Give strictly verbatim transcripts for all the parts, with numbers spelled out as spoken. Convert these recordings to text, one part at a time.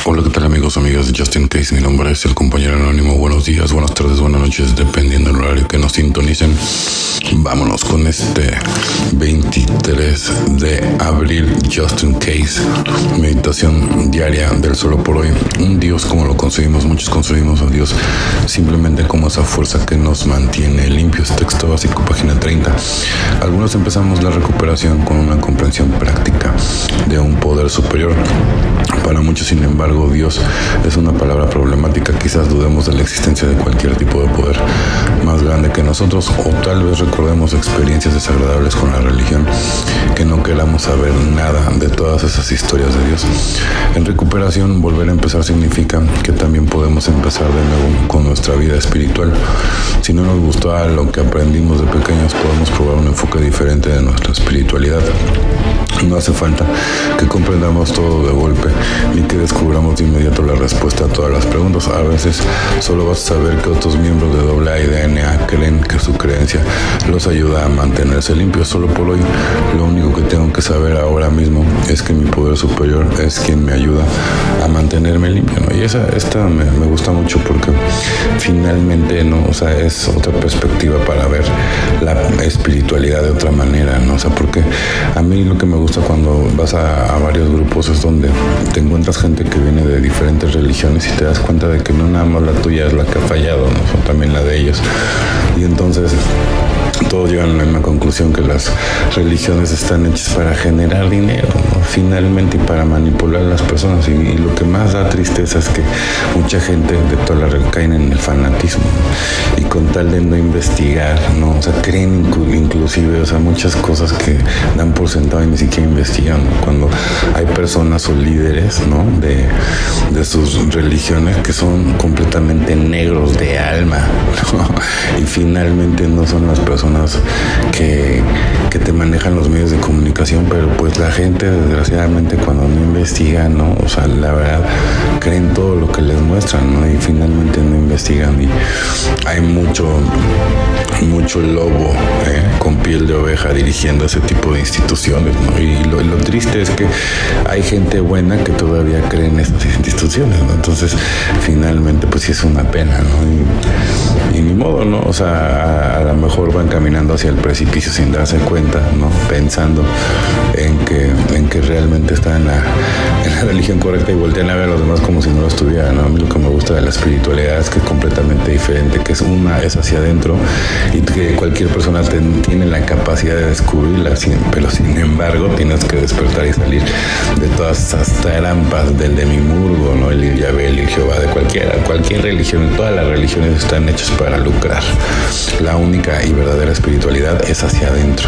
Hola, ¿qué tal amigos, amigas de Just In Case? Mi nombre es el compañero anónimo. Buenos días, buenas tardes, buenas noches, dependiendo del horario que nos sintonicen. Vámonos con este veintitrés de abril, Just In Case, meditación diaria del solo por hoy. Un Dios como lo concebimos, muchos concebimos a Dios simplemente como esa fuerza que nos mantiene limpios. Texto básico, página treinta. Algunos empezamos la recuperación con una comprensión práctica de un poder superior. Para muchos, sin embargo, Dios es una palabra problemática. Quizás dudemos de la existencia de cualquier tipo de poder más grande que nosotros, o tal vez recordemos experiencias desagradables con la religión, que no queramos saber nada de todas esas historias de Dios. En recuperación, volver a empezar significa que también podemos empezar de nuevo con nuestra vida espiritual. Si no nos gustó lo que aprendimos de pequeños, podemos probar un enfoque diferente de nuestra espiritualidad. No hace falta que comprendamos todo de golpe, ni que descubramos de inmediato la respuesta a todas las preguntas. A veces solo vas a saber que otros miembros de doble A y D N A creen que su creencia los ayuda a mantenerse limpios. Solo por hoy, lo único que tengo que saber ahora mismo es que mi poder superior es quien me ayuda a mantenerme limpio, ¿no? Y esa, esta me, me gusta mucho porque finalmente, ¿no? O sea, es otra perspectiva para ver la espiritualidad de otra manera, ¿no? O sea, porque a mí lo que me gusta cuando vas a, a varios grupos es donde te encuentras gente que viene de diferentes religiones y te das cuenta de que no nada más la tuya es la que ha fallado, ¿no? Son también la de ellos. Y entonces todos llegan a la misma conclusión, que las religiones están hechas para generar dinero, ¿no? Finalmente, y para manipular a las personas. Y, y lo que más da tristeza es que mucha gente de toda la religión caen en el fanatismo, ¿no? Y con tal de no investigar, ¿no? O sea, creen inclu- inclusive, o sea, muchas cosas que dan por sentado y ni siquiera investigan, ¿no? Cuando hay personas o líderes, ¿no? De, de sus religiones que son completamente negros de alma, ¿no? Y finalmente no son las personas que, que te manejan los medios de comunicación, pero pues la gente desgraciadamente cuando no investiga, ¿no? O sea, la verdad creen todo lo que les muestran, ¿no? Y finalmente no investigan, y hay mucho mucho lobo, ¿eh? Con piel de oveja dirigiendo ese tipo de instituciones, ¿no? Y lo, lo triste es que hay gente buena que todavía cree en esas instituciones, ¿no? Entonces finalmente pues sí es una pena, ¿no? Y, y ni modo, ¿no? O sea, a, a lo mejor van caminando hacia el precipicio sin darse cuenta, ¿no? Pensando en que, en que realmente están en la, en la religión correcta y voltean a ver a los demás como si no lo estuvieran, ¿no? A mí lo que me gusta de la espiritualidad es que es completamente diferente, que es una es hacia adentro y que cualquier persona ten, tiene la capacidad de descubrirla, sin, pero sin embargo tienes que despertar y salir de todas esas trampas del Demimurgo, ¿no? El Yahvé, el Jehová, de cualquiera, cualquier religión. Todas las religiones están hechas para lucrar. La única y verdadera espiritualidad es hacia adentro.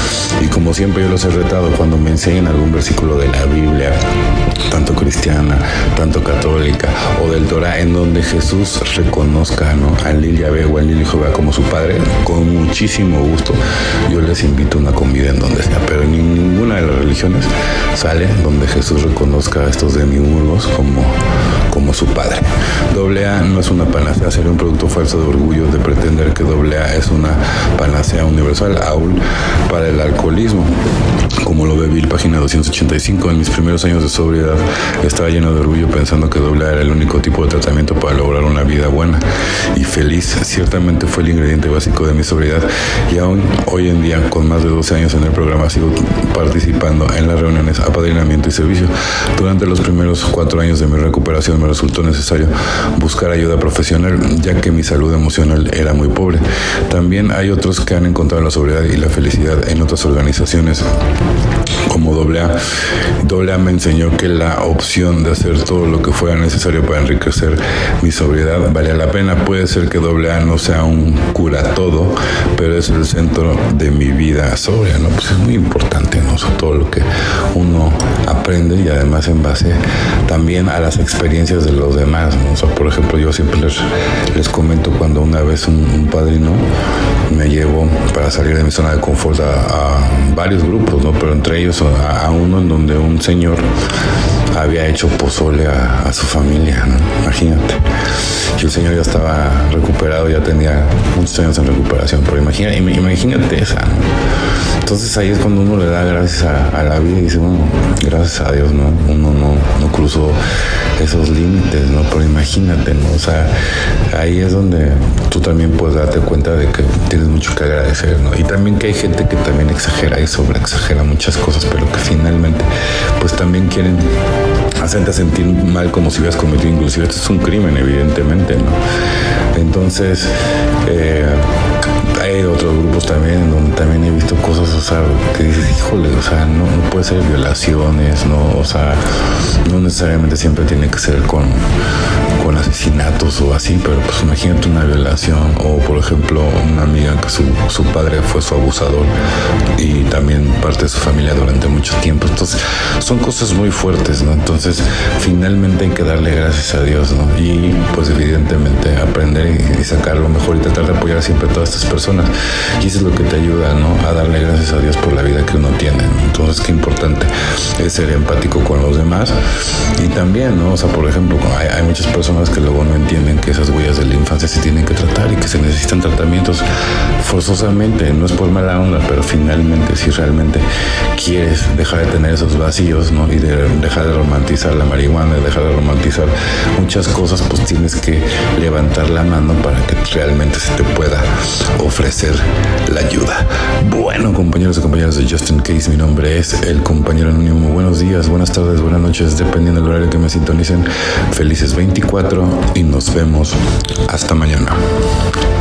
Y como siempre yo los he retado cuando me enseñan algún versículo de la Biblia, tanto cristiana, tanto católica o del Torah, en donde Jesús reconozca, ¿no? al Lil Yahvé o al Lil Jehová como su padre, con muchísimo gusto yo les invito a una comida en donde sea, pero en ninguna de las religiones sale donde Jesús reconozca a estos demimurgos como, como su padre. Doble A no es una panacea, sería un producto falso de orgullo de pretender que doble A es una panacea universal, aún para el alcoholismo. Como lo ve Bill, página doscientos ochenta y cinco, en mis primeros años de sobriedad estaba lleno de orgullo pensando que doble A era el único tipo de tratamiento para lograr una vida buena y feliz. Ciertamente fue el ingrediente básico de mi sobriedad, y aún hoy en día, con más de doce años en el programa, sigo participando en las reuniones, apadrinamiento y servicio. Durante los primeros cuatro años de mi recuperación me resultó necesario buscar ayuda profesional, ya que mi salud emocional era muy pobre. También hay otros que han encontrado la sobriedad y la felicidad en otras organizaciones como doble A. doble A me enseñó que la opción de hacer todo lo que fuera necesario para enriquecer mi sobriedad valía la pena. Puede ser que doble A no sea un cura todo, pero es el centro de mi vida sobria, ¿no? Pues es muy importante, ¿no? O sea, todo lo que uno aprende, y además en base también a las experiencias de los demás, ¿no? O sea, por ejemplo, yo siempre les, les comento cuando una vez un, un padrino me llevó para salir de mi zona de confort a, a varios grupos, ¿no? Pero entre ellos a, a uno en donde un señor había hecho pozole a, a su familia, ¿no? Imagínate. Y el señor ya estaba recuperado, ya tenía muchos años en recuperación, pero imagina, imagínate esa, ¿no? Entonces ahí es cuando uno le da gracias a, a la vida y dice, bueno, gracias a Dios, ¿no? Uno no, no cruzó esos límites, ¿no? Pero imagínate, ¿no? O sea, ahí es donde tú también puedes darte cuenta de que tienes mucho que agradecer, ¿no? Y también que hay gente que también exagera y sobre exagera muchas cosas, pero que finalmente pues también quieren hacerte sentir mal como si hubieras cometido, inclusive esto es un crimen, evidentemente, ¿no? Entonces, eh, hay otros grupos también en donde también he visto cosas, o sea, que dices, híjole, o sea, no, no puede ser violaciones, ¿no? O sea, no necesariamente siempre tiene que ser con, con asesinatos o así, pero pues imagínate una violación o, por ejemplo, una amiga que su, su padre fue su abusador y también parte de su familia durante mucho tiempo. Entonces, son cosas muy fuertes, ¿no? Entonces, finalmente hay que darle gracias a Dios, ¿no? Y, pues, evidentemente, aprender y, y sacar lo mejor y tratar de apoyar siempre a todas estas personas. Y eso es lo que te ayuda, ¿no? A darle gracias a Dios por la vida que uno tiene, ¿no? Entonces, qué importante es ser empático con los demás. Y también, ¿no? O sea, por ejemplo, hay, hay muchas personas que luego no entienden que esas huellas de la infancia se tienen que tratar y que se necesitan tratamientos forzosamente. No es por mala onda, pero finalmente, si realmente quieres dejar de tener esos vacíos, ¿no? Y de dejar de romantizar la marihuana, de dejar de romantizar muchas cosas, pues tienes que levantar la mano para que realmente se te pueda ofrecer la ayuda. Bueno, compañeros y compañeras de Just In Case, mi nombre es el compañero anónimo. Buenos días, buenas tardes, buenas noches, dependiendo del horario que me sintonicen. Felices veinticuatro y nos vemos hasta mañana.